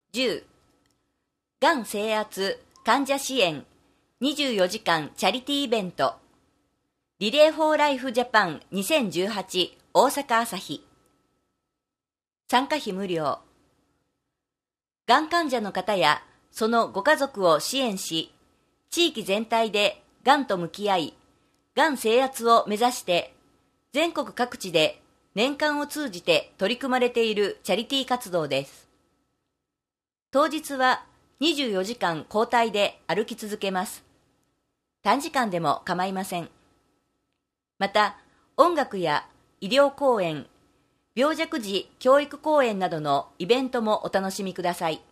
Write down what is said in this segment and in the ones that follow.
10、がん征圧患者支援24時間チャリティーイベント、リレーフォーライフジャパン2018大阪朝日。参加費無料。がん患者の方やそのご家族を支援し、地域全体でがんと向き合い、がん征圧を目指して全国各地で年間を通じて取り組まれているチャリティー活動です。当日は24時間交代で歩き続けます。短時間でも構いません。また、音楽や医療講演、病弱児教育講演などのイベントもお楽しみください。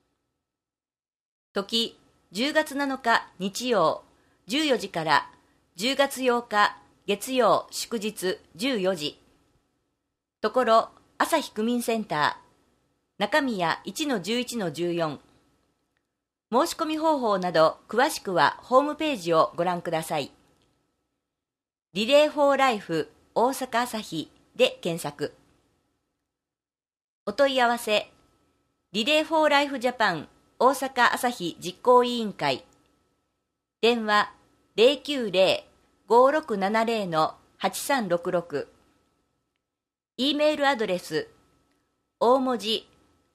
時、10月7日日曜14時から10月8日月曜祝日14時。ところ、朝日区民センター、中宮 1-11-14。申し込み方法など詳しくはホームページをご覧ください。リレーフォーライフ大阪朝日で検索。お問い合わせ、リレーフォーライフジャパン大阪朝日実行委員会。電話090-5670-8366。E メールアドレス、大文字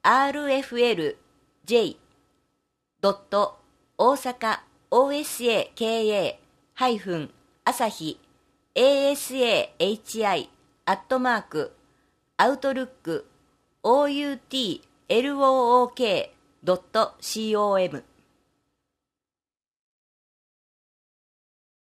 rflj. 大阪 osaka 朝日 asahi outlook outlook.com